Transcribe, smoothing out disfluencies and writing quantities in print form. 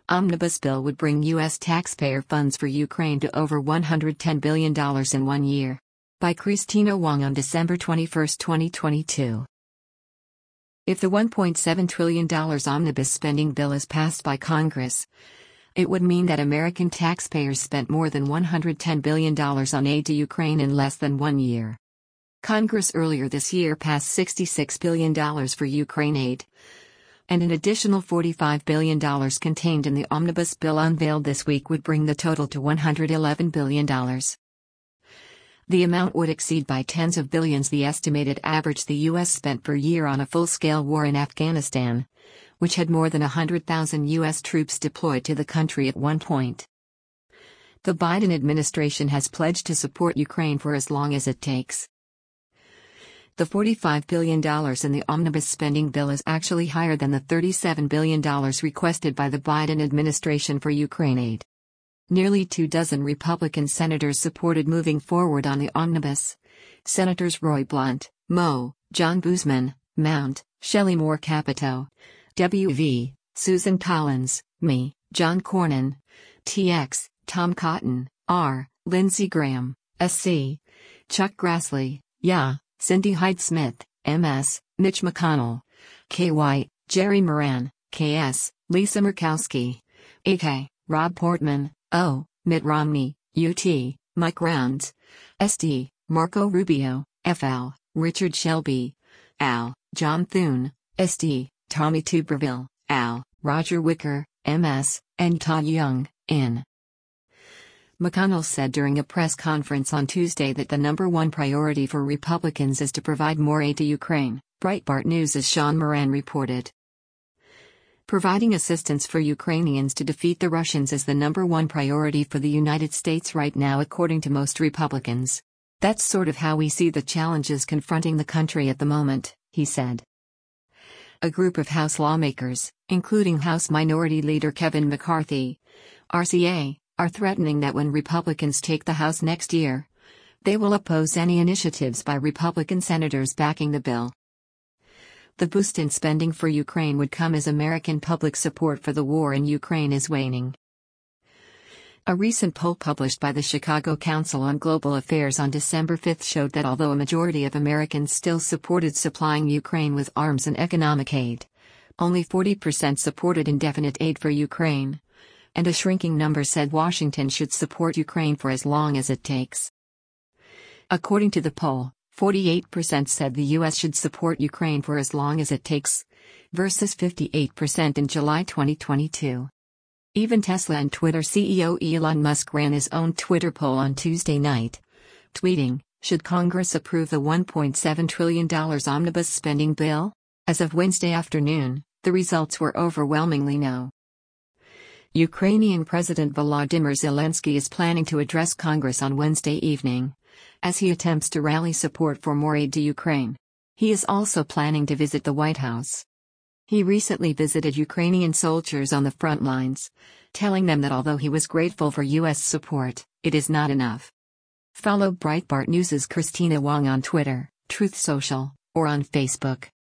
Omnibus bill would bring U.S. taxpayer funds for Ukraine to over $110 billion in 1 year. By Christina Wong on December 21, 2022. If the $1.7 trillion omnibus spending bill is passed by Congress, it would mean that American taxpayers spent more than $110 billion on aid to Ukraine in less than 1 year. Congress earlier this year passed $66 billion for Ukraine aid, and an additional $45 billion contained in the omnibus bill unveiled this week would bring the total to $111 billion. The amount would exceed by tens of billions the estimated average the U.S. spent per year on a full-scale war in Afghanistan, which had more than 100,000 U.S. troops deployed to the country at one point. The Biden administration has pledged to support Ukraine for as long as it takes. The $45 billion in the omnibus spending bill is actually higher than the $37 billion requested by the Biden administration for Ukraine aid. Nearly 24 Republican senators supported moving forward on the omnibus. Senators Roy Blunt, Mo, John Boozman, Mount, Shelley Moore Capito, W.V., Susan Collins, Me, John Cornyn, TX, Tom Cotton, R., Lindsey Graham, SC, Chuck Grassley, YA, Cindy Hyde-Smith, MS, Mitch McConnell, KY, Jerry Moran, KS, Lisa Murkowski, AK, Rob Portman, O, Mitt Romney, UT, Mike Rounds, SD, Marco Rubio, FL, Richard Shelby, AL, John Thune, SD, Tommy Tuberville, AL, Roger Wicker, MS, and Todd Young, N. McConnell said during a press conference on Tuesday that the number one priority for Republicans is to provide more aid to Ukraine, Breitbart News' Sean Moran reported. Providing assistance for Ukrainians to defeat the Russians is the number one priority for the United States right now, according to most Republicans. That's sort of how we see the challenges confronting the country at the moment, he said. A group of House lawmakers, including House Minority Leader Kevin McCarthy, RCA, are threatening that when Republicans take the House next year, they will oppose any initiatives by Republican senators backing the bill. The boost in spending for Ukraine would come as American public support for the war in Ukraine is waning. A recent poll published by the Chicago Council on Global Affairs on December 5 showed that although a majority of Americans still supported supplying Ukraine with arms and economic aid, only 40% supported indefinite aid for Ukraine, and a shrinking number said Washington should support Ukraine for as long as it takes. According to the poll, 48% said the U.S. should support Ukraine for as long as it takes, versus 58% in July 2022. Even Tesla and Twitter CEO Elon Musk ran his own Twitter poll on Tuesday night, tweeting, "Should Congress approve the $1.7 trillion omnibus spending bill?" As of Wednesday afternoon, the results were overwhelmingly no. Ukrainian President Volodymyr Zelensky is planning to address Congress on Wednesday evening, as he attempts to rally support for more aid to Ukraine. He is also planning to visit the White House. He recently visited Ukrainian soldiers on the front lines, telling them that although he was grateful for U.S. support, it is not enough. Follow Breitbart News' Christina Wong on Twitter, Truth Social, or on Facebook.